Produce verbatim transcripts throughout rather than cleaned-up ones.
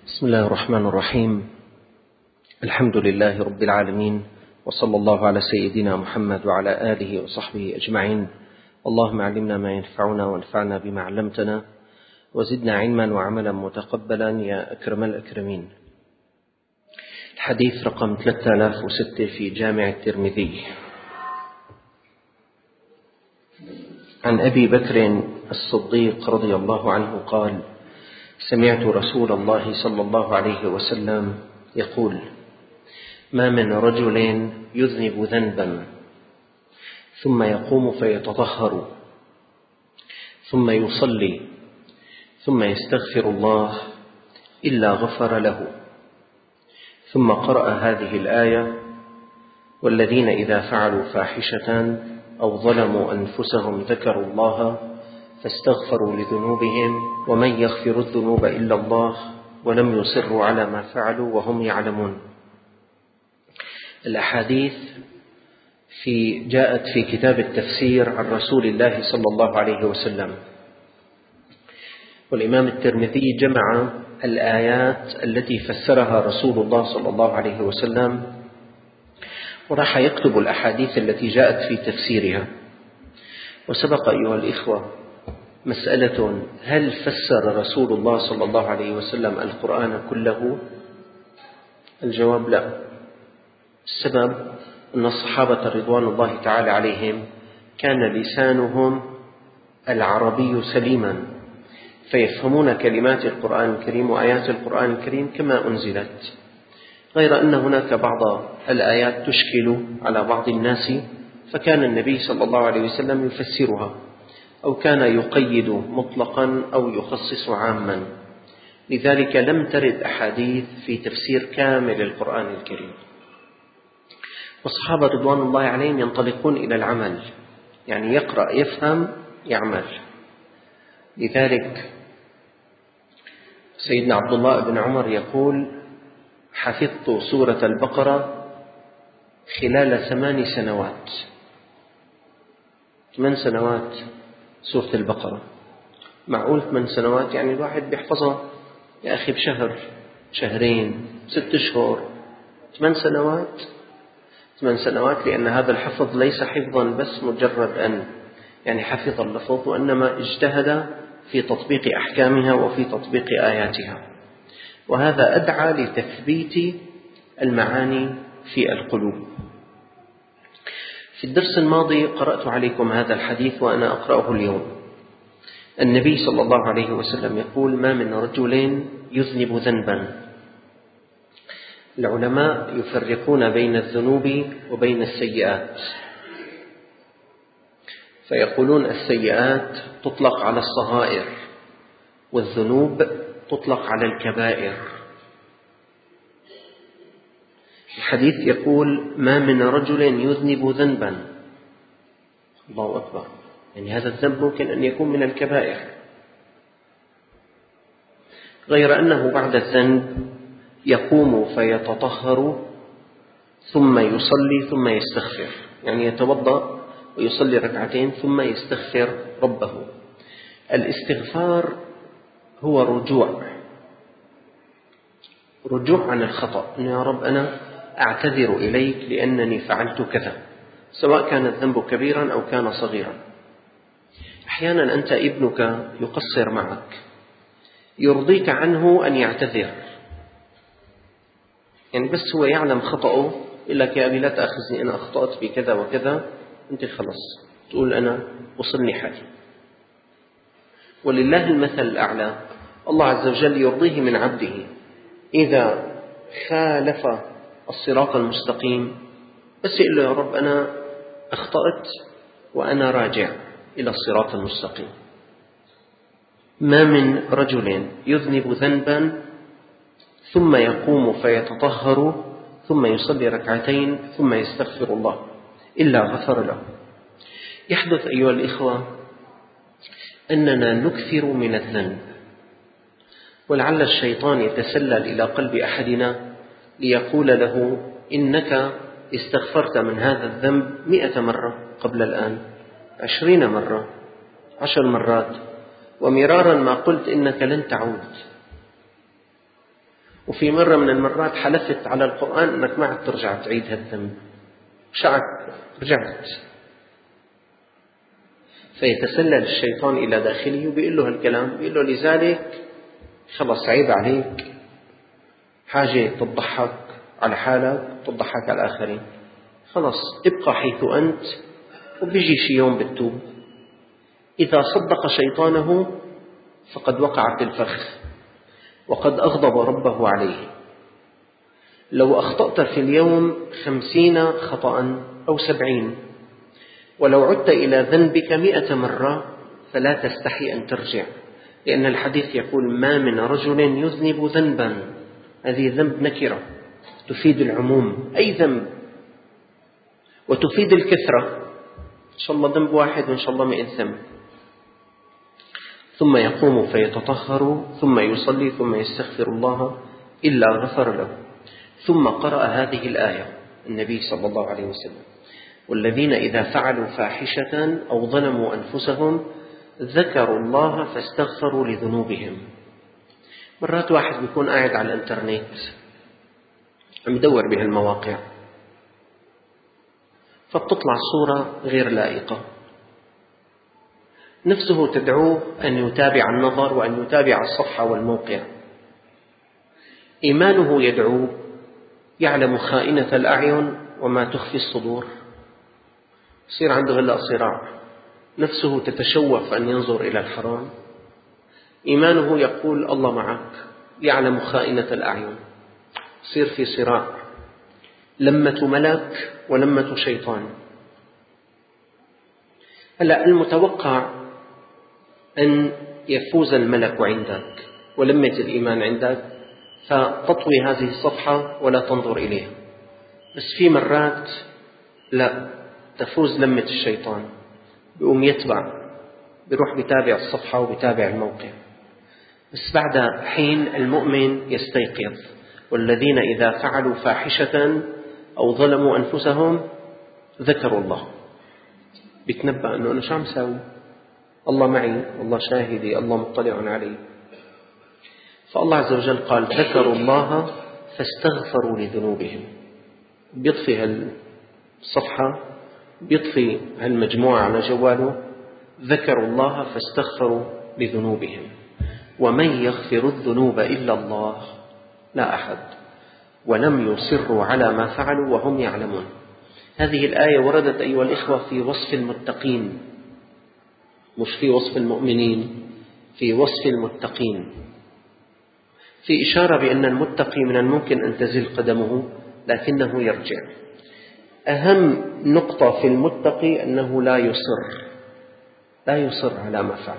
بسم الله الرحمن الرحيم. الحمد لله رب العالمين، وصلى الله على سيدنا محمد وعلى آله وصحبه أجمعين. اللهم علمنا ما ينفعنا وانفعنا بما علمتنا وزدنا علما وعملا متقبلا يا أكرم الأكرمين. الحديث رقم ثلاثة آلاف وستة في جامع الترمذي. عن أبي بكر الصديق رضي الله عنه قال: سمعت رسول الله صلى الله عليه وسلم يقول: ما من رجل يذنب ذنبا ثم يقوم فيتطهر ثم يصلي ثم يستغفر الله إلا غفر له. ثم قرأ هذه الآية: والذين إذا فعلوا فاحشة أو ظلموا أنفسهم ذكروا الله فاستغفروا لذنوبهم ومن يغفر الذنوب إلا الله ولم يصروا على ما فعلوا وهم يعلمون. الأحاديث في جاءت في كتاب التفسير عن رسول الله صلى الله عليه وسلم، والإمام الترمذي جمع الآيات التي فسرها رسول الله صلى الله عليه وسلم، وراح يكتب الأحاديث التي جاءت في تفسيرها. وسبق أيها الإخوة مسألة: هل فسر رسول الله صلى الله عليه وسلم القرآن كله؟ الجواب لا. السبب أن الصحابة رضوان الله تعالى عليهم كان لسانهم العربي سليما، فيفهمون كلمات القرآن الكريم وآيات القرآن الكريم كما أنزلت، غير أن هناك بعض الآيات تشكل على بعض الناس، فكان النبي صلى الله عليه وسلم يفسرها، أو كان يقيد مطلقا أو يخصص عاما. لذلك لم ترد أحاديث في تفسير كامل القرآن الكريم. والصحابة رضوان الله عليهم ينطلقون إلى العمل، يعني يقرأ يفهم يعمل. لذلك سيدنا عبد الله بن عمر يقول: حفظت سورة البقرة خلال ثمان سنوات. ثمان سنوات سورة البقرة، معقول ثمان سنوات؟ يعني الواحد بيحفظها يا أخي بشهر، شهرين، ست أشهر. ثمان سنوات ثمان سنوات لأن هذا الحفظ ليس حفظا بس مجرد أن يعني حفظ اللفظ، وإنما اجتهد في تطبيق أحكامها وفي تطبيق آياتها، وهذا أدعى لتثبيت المعاني في القلوب. في الدرس الماضي قرأت عليكم هذا الحديث وأنا أقرأه اليوم. النبي صلى الله عليه وسلم يقول: ما من رجل يذنب ذنبا. العلماء يفرقون بين الذنوب وبين السيئات، فيقولون السيئات تطلق على الصغائر والذنوب تطلق على الكبائر. الحديث يقول: ما من رجل يذنب ذنبا. الله أكبر، يعني هذا الذنب ممكن أن يكون من الكبائر، غير أنه بعد الذنب يقوم فيتطهر ثم يصلي ثم يستغفر، يعني يتوضأ ويصلي ركعتين ثم يستغفر ربه. الاستغفار هو رجوع رجوع عن الخطأ، إن يا رب أنا أعتذر إليك لأنني فعلت كذا، سواء كان الذنب كبيرا أو كان صغيرا. أحيانا أنت ابنك يقصر معك، يرضيك عنه أن يعتذر، يعني بس هو يعلم خطأه، يقول لك: يا أبي لا تأخذني أنا أخطأت بكذا وكذا، أنت خلص تقول: أنا وصلني حالي. ولله المثل الأعلى، الله عز وجل يرضيه من عبده إذا خالف الصراط المستقيم، بس يقول له: يا رب أنا أخطأت وأنا راجع إلى الصراط المستقيم. ما من رجل يذنب ذنبا ثم يقوم فيتطهر ثم يصلي ركعتين ثم يستغفر الله إلا غفر له. يحدث أيها الإخوة أننا نكثر من الذنب، ولعل الشيطان يتسلل إلى قلب أحدنا ليقول له: إنك استغفرت من هذا الذنب مئة مرة قبل الآن، عشرين مرة، عشر مرات، ومرارا ما قلت إنك لن تعود. وفي مرة من المرات حلفت على القرآن أنك ما عاد ترجع تعيد هالذنب، شعك رجعت. فيتسلل الشيطان إلى داخله وبيقول له هالكلام، بيقول له لذلك خلص عيب عليك، حاجة تضحك على حالك تضحك على الآخرين، خلص ابقى حيث أنت وبيجي شي يوم بتتوب. إذا صدق شيطانه فقد وقع في الفخ وقد أغضب ربه عليه. لو أخطأت في اليوم خمسين خطأ أو سبعين، ولو عدت إلى ذنبك مئة مرة فلا تستحي أن ترجع، لأن الحديث يقول ما من رجل يذنب ذنبا، هذه ذنب نكرة تفيد العموم، أي ذنب، وتفيد الكثرة، إن شاء الله ذنب واحد وإن شاء الله مئة ذنب، ثم يقوم فيتطهر ثم يصلي ثم يستغفر الله إلا غفر له. ثم قرأ هذه الآية النبي صلى الله عليه وسلم: والذين إذا فعلوا فاحشة أو ظلموا أنفسهم ذكروا الله فاستغفروا لذنوبهم. مرات واحد بيكون قاعد على الانترنت عم يدور بهالمواقع، فبتطلع صورة غير لائقة، نفسه تدعوه أن يتابع النظر وأن يتابع الصفحة والموقع، إيمانه يدعوه، يعلم خائنة الأعين وما تخفي الصدور، يصير عنده هلأ صراع، نفسه تتشوف أن ينظر إلى الحرام، إيمانه يقول الله معك، يعلم خائنة الأعين، يصير في صراع، لمة ملك ولمة شيطان. هلأ المتوقع أن يفوز الملك عندك ولمة الإيمان عندك فتطوي هذه الصفحة ولا تنظر إليها، بس في مرات لا، تفوز لمة الشيطان، بيقوم يتبع، بيروح بيتابع الصفحة وبيتابع الموقع، بس بعد حين المؤمن يستيقظ: والذين إذا فعلوا فاحشة أو ظلموا أنفسهم ذكروا الله، بيتنبأ أنه أنا شو عم ساوي، الله معي، الله شاهدي، الله مطلع علي. فالله عز وجل قال ذكروا الله فاستغفروا لذنوبهم، بيطفي هالصفحة، بيطفي هالمجموعة على جواله، ذكروا الله فاستغفروا لذنوبهم، ومن يغفر الذنوب إلا الله، لا أحد، ولم يصروا على ما فعلوا وهم يعلمون. هذه الآية وردت أيها الإخوة في وصف المتقين، مش في وصف المؤمنين، في وصف المتقين، في إشارة بأن المتقي من الممكن أن تزل قدمه لكنه يرجع. أهم نقطة في المتقي أنه لا يصر، لا يصر على ما فعل.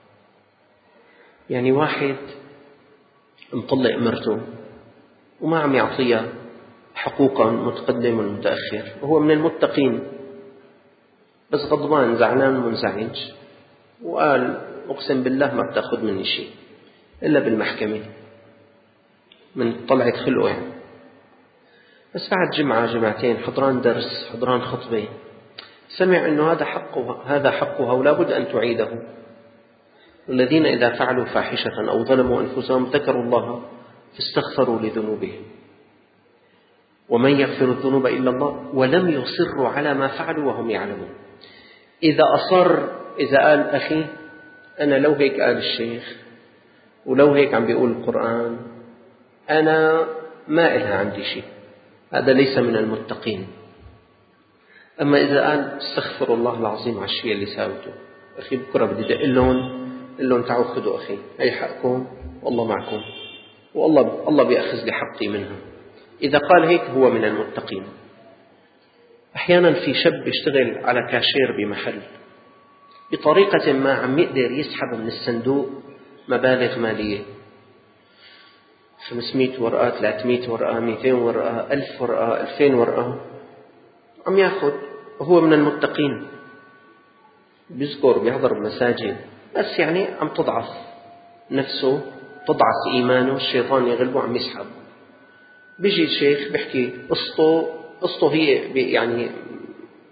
يعني واحد مطلق مرته وما عم يعطيها حقوقا متقدم ومتأخر، وهو من المتقين، بس غضبان زعلان منزعج، وقال أقسم بالله ما بتأخذ مني شيء إلا بالمحكمة من طلعت خلقه يعني. بس بعد جمعة جمعتين حضران درس حضران خطبة سمع أنه هذا حقه هذا حقها ولا بد أن تعيده. الذين إذا فعلوا فاحشة أو ظلموا أنفسهم ذكروا الله فاستغفروا لذنوبهم، ومن يغفر الذنوب إلا الله، ولم يصروا على ما فعلوا وهم يعلمون. إذا أصر، إذا قال أخي أنا لو هيك قال الشيخ ولو هيك عم بيقول القرآن أنا ما إلها عندي شيء، هذا ليس من المتقين. أما إذا قال استغفر الله العظيم على الشيء اللي ساوته، أخي بكرة بدي دق لهم قل لهم تعالوا خذوا أخي هي حقكم والله معكم، والله الله بيأخذ لي حقي منها. إذا قال هيك هو من المتقين. أحيانا في شاب يشتغل على كاشير بمحل، بطريقة ما عم يقدر يسحب من الصندوق مبالغ مالية، خمسمائة ورقة، ثلاثمائة ورقة، مئتين ورقة، ألف ورقة، ألفين ورقة، عم يأخذ، وهو من المتقين، بيذكر بيحضر بمساجد، بس يعني عم تضعف نفسه، تضعف إيمانه، الشيطان يغلبه، عم يسحب. بيجي الشيخ بيحكي قصته، قصته هي يعني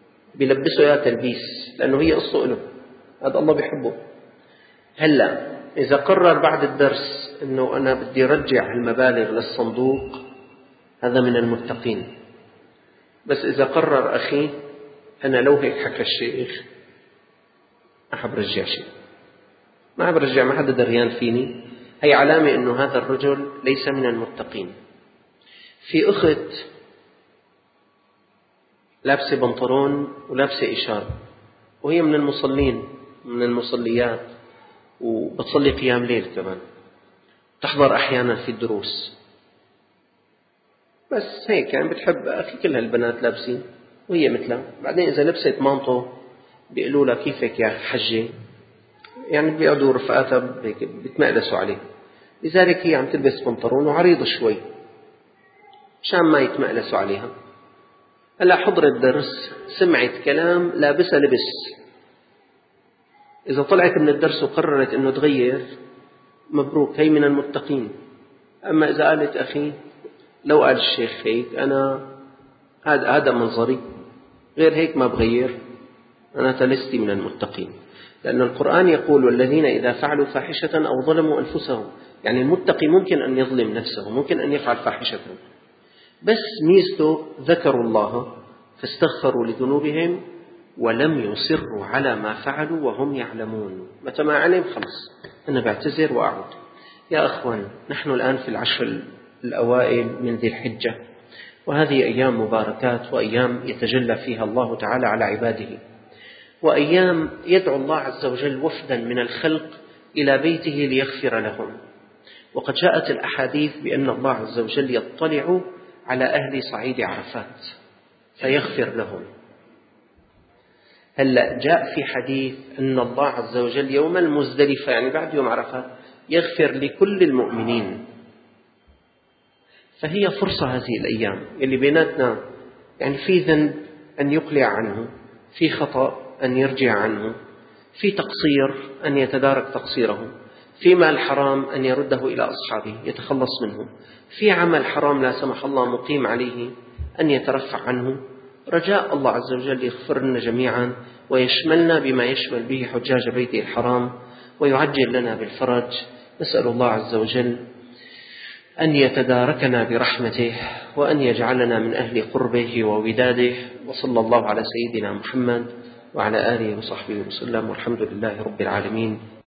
بيلبسه يا تلبيس، لأنه هي قصته له، هذا الله بيحبه. هلأ إذا قرر بعد الدرس أنه أنا بدي رجع المبالغ للصندوق هذا من المتقين. بس إذا قرر أخي أنا لو هيك حكى الشيخ ما حب رجع شيء، ما حب رجع، ما حدا دريان فيني، هي علامة أنه هذا الرجل ليس من المتقين. في أخت لابسة بنطلون ولابسة إشارة وهي من المصلين من المصليات وبتصلي قيام ليل كمان، تحضر أحيانا في الدروس، بس هيك يعني بتحب أخي كل هالبنات لابسين وهي مثلها. بعدين إذا لبست مانطو بيقولوا لها كيفك يا حجة، يعني بيقعدوا رفقاتها بيتمقلسوا عليه، لذلك هي عم تلبس بنطلون وعريض شوي مشان ما يتمقلسوا عليها. هلا حضرت درس، سمعت كلام، لابسة لبس، إذا طلعت من الدرس وقررت إنه تغير مبروك، هي من المتقين. أما إذا قالت أخي لو قال الشيخ هيك أنا هذا هذا منظري، غير هيك ما بغير، أنا تلستي من المتقين. لأن القرآن يقول والذين إذا فعلوا فاحشة أو ظلموا أنفسهم، يعني المتقي ممكن أن يظلم نفسه، ممكن أن يفعل فاحشة، بس ميزته ذكروا الله فاستغفروا لذنوبهم ولم يصروا على ما فعلوا وهم يعلمون. متى ما علم خلص أنا بعتذر وأعود. يا أخوان، نحن الآن في العشر الأوائل من ذي الحجة، وهذه أيام مباركات وأيام يتجلى فيها الله تعالى على عباده، وأيام يدعو الله عز وجل وفدا من الخلق إلى بيته ليغفر لهم. وقد جاءت الأحاديث بأن الله عز وجل يطلع على أهل صعيد عرفات فيغفر لهم. هلأ جاء في حديث أن الله عز وجل يوم المزدلفة، يعني بعد يوم عرفات، يغفر لكل المؤمنين. فهي فرصة هذه الأيام اللي بيناتنا، يعني في ذنب أن يقلع عنه، في خطأ أن يرجع عنه، في تقصير أن يتدارك تقصيره، في مال حرام أن يرده إلى أصحابه يتخلص منه، في عمل حرام لا سمح الله مقيم عليه أن يترفع عنه، رجاء الله عز وجل يغفر لنا جميعا ويشملنا بما يشمل به حجاج بيته الحرام ويعجل لنا بالفرج. نسأل الله عز وجل أن يتداركنا برحمته وأن يجعلنا من أهل قربه ووداده. وصلى الله على سيدنا محمد وعلى آله وصحبه وسلم، والحمد لله رب العالمين.